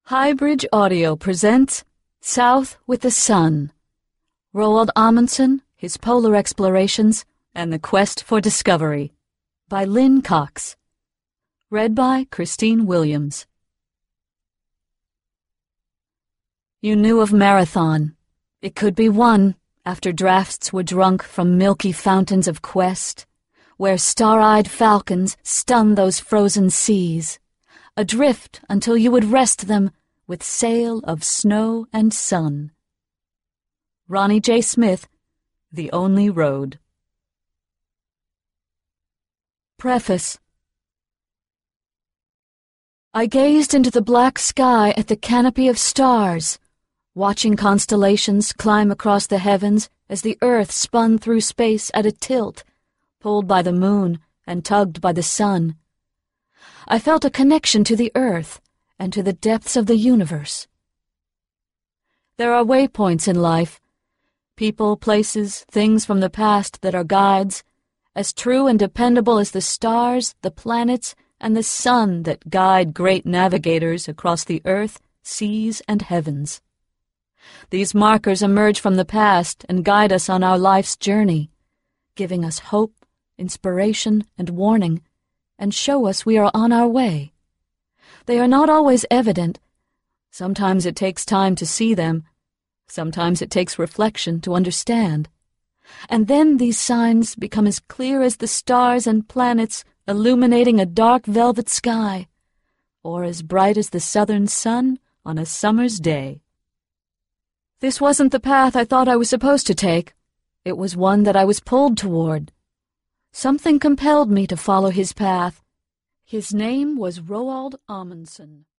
Highbridge Audio presents South with the Sun. Roald Amundsen, His Polar Explorations, and the Quest for Discovery by Lynn Cox. Read by Christine Williams. You knew of Marathon. It could be won after draughts were drunk from milky fountains of quest, where star-eyed falcons stun those frozen seas, adrift until you would rest them with sail of snow and sun. Ronnie J. Smith, The Only Road. Preface. I gazed into the black sky at the canopy of stars, watching constellations climb across the heavens as the earth spun through space at a tilt, pulled by the moon and tugged by the sun. I felt a connection to the earth and to the depths of the universe. There are waypoints in life, people, places, things from the past that are guides, as true and dependable as the stars, the planets, and the sun that guide great navigators across the earth, seas, and heavens. These markers emerge from the past and guide us on our life's journey, giving us hope, inspiration, and warning, and show us we are on our way. They are not always evident. Sometimes it takes time to see them. Sometimes it takes reflection to understand. And then these signs become as clear as the stars and planets illuminating a dark velvet sky, or as bright as the southern sun on a summer's day. This wasn't the path I thought I was supposed to take. It was one that I was pulled toward. Something compelled me to follow his path. His name was Roald Amundsen.